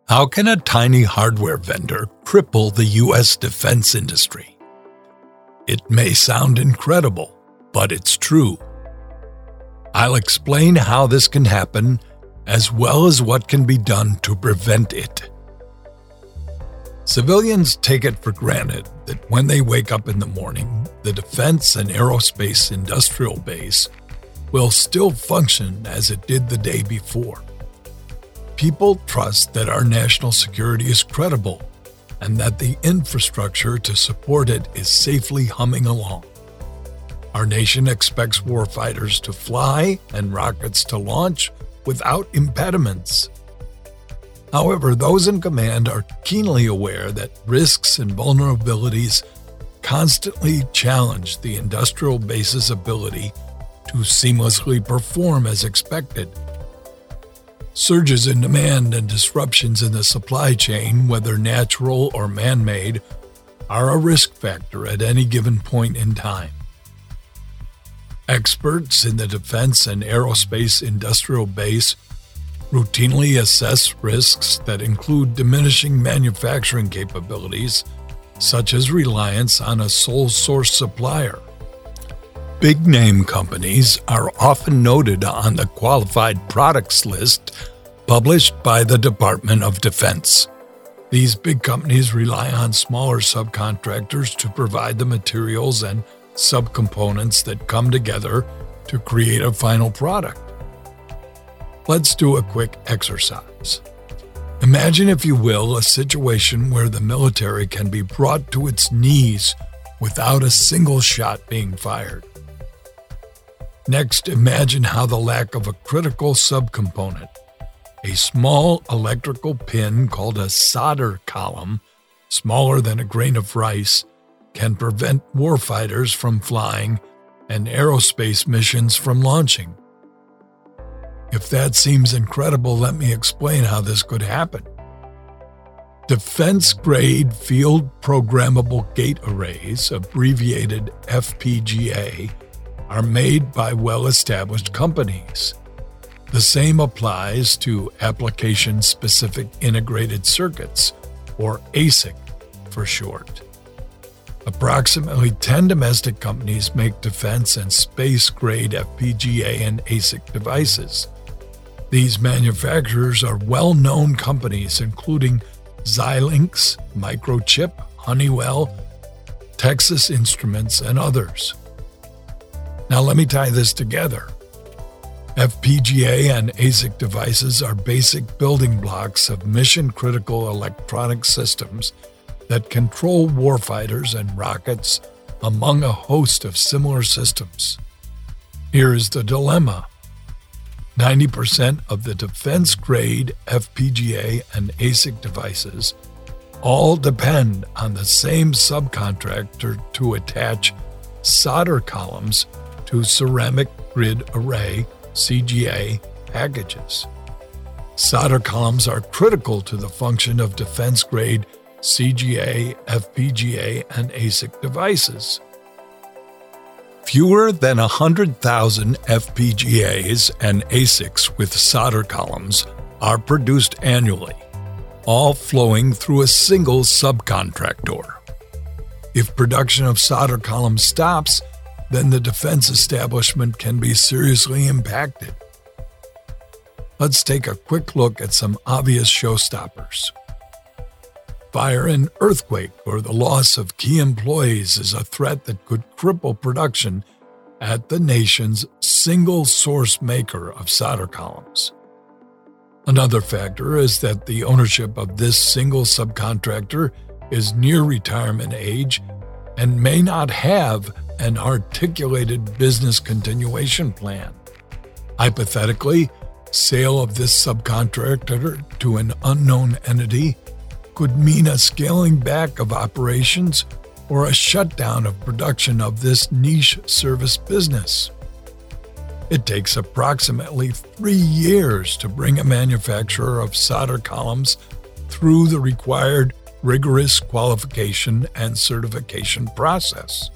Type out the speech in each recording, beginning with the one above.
How can a tiny hardware vendor cripple the U.S. defense industry? It may sound incredible, but it's true. I'll explain how this can happen, as well as what can be done to prevent it. Civilians take it for granted that when they wake up in the morning, the defense and aerospace industrial base will still function as it did the day before. People trust that our national security is credible and that the infrastructure to support it is safely humming along. Our nation expects warfighters to fly and rockets to launch without impediments. However, those in command are keenly aware that risks and vulnerabilities constantly challenge the industrial base's ability to seamlessly perform as expected. Surges in demand and disruptions in the supply chain, whether natural or man-made, are a risk factor at any given point in time. Experts in the defense and aerospace industrial base routinely assess risks that include diminishing manufacturing capabilities, such as reliance on a sole source supplier. Big-name companies are often noted on the qualified products list published by the Department of Defense. These big companies rely on smaller subcontractors to provide the materials and subcomponents that come together to create a final product. Let's do a quick exercise. Imagine, if you will, a situation where the military can be brought to its knees without a single shot being fired. Next, imagine how the lack of a critical subcomponent, a small electrical pin called a solder column, smaller than a grain of rice, can prevent warfighters from flying and aerospace missions from launching. If that seems incredible, let me explain how this could happen. Defense-grade field programmable gate arrays, abbreviated FPGA, are made by well-established companies. The same applies to application-specific integrated circuits, or ASIC for short. Approximately 10 domestic companies make defense and space-grade FPGA and ASIC devices. These manufacturers are well-known companies including Xilinx, Microchip, Honeywell, Texas Instruments, and others. Now let me tie this together. FPGA and ASIC devices are basic building blocks of mission-critical electronic systems that control warfighters and rockets among a host of similar systems. Here is the dilemma. 90% of the defense-grade FPGA and ASIC devices all depend on the same subcontractor to attach solder columns to ceramic grid array CGA packages. Solder columns are critical to the function of defense-grade CGA, FPGA, and ASIC devices. Fewer than 100,000 FPGAs and ASICs with solder columns are produced annually, all flowing through a single subcontractor. If production of solder columns stops, then the defense establishment can be seriously impacted. Let's take a quick look at some obvious showstoppers. Fire and earthquake or the loss of key employees is a threat that could cripple production at the nation's single source maker of solder columns. Another factor is that the ownership of this single subcontractor is near retirement age and may not have an articulated business continuation plan. Hypothetically, sale of this subcontractor to an unknown entity could mean a scaling back of operations or a shutdown of production of this niche service business. It takes approximately 3 years to bring a manufacturer of solder columns through the required rigorous qualification and certification process.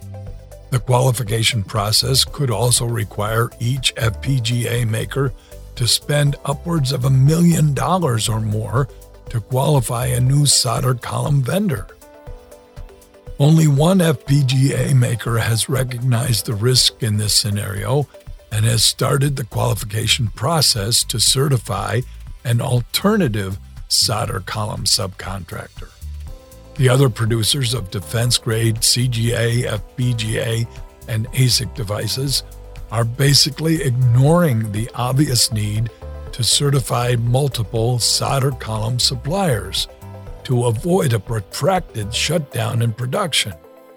The qualification process could also require each FPGA maker to spend upwards of $1 million or more to qualify a new solder column vendor. Only one FPGA maker has recognized the risk in this scenario and has started the qualification process to certify an alternative solder column subcontractor. The other producers of defense-grade CGA, FPGA, and ASIC devices are basically ignoring the obvious need to certify multiple solder column suppliers to avoid a protracted shutdown in production.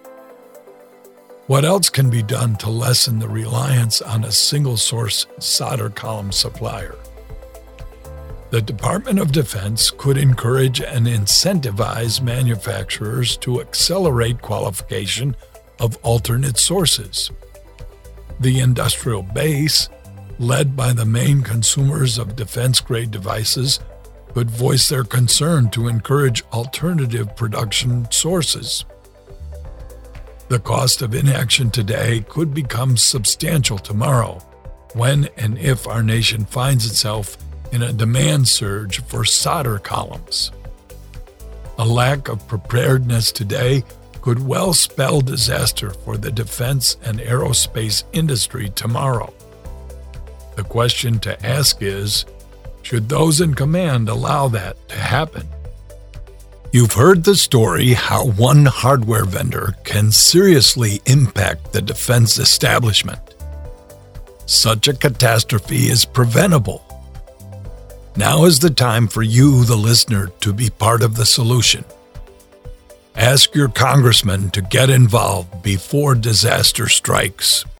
What else can be done to lessen the reliance on a single-source solder column supplier? The Department of Defense could encourage and incentivize manufacturers to accelerate qualification of alternate sources. The industrial base, led by the main consumers of defense-grade devices, could voice their concern to encourage alternative production sources. The cost of inaction today could become substantial tomorrow, when and if our nation finds itself in a demand surge for solder columns. A lack of preparedness today could well spell disaster for the defense and aerospace industry tomorrow. The question to ask is, should those in command allow that to happen? You've heard the story how one hardware vendor can seriously impact the defense establishment. Such a catastrophe is preventable. Now is the time for you, the listener, to be part of the solution. Ask your congressman to get involved before disaster strikes.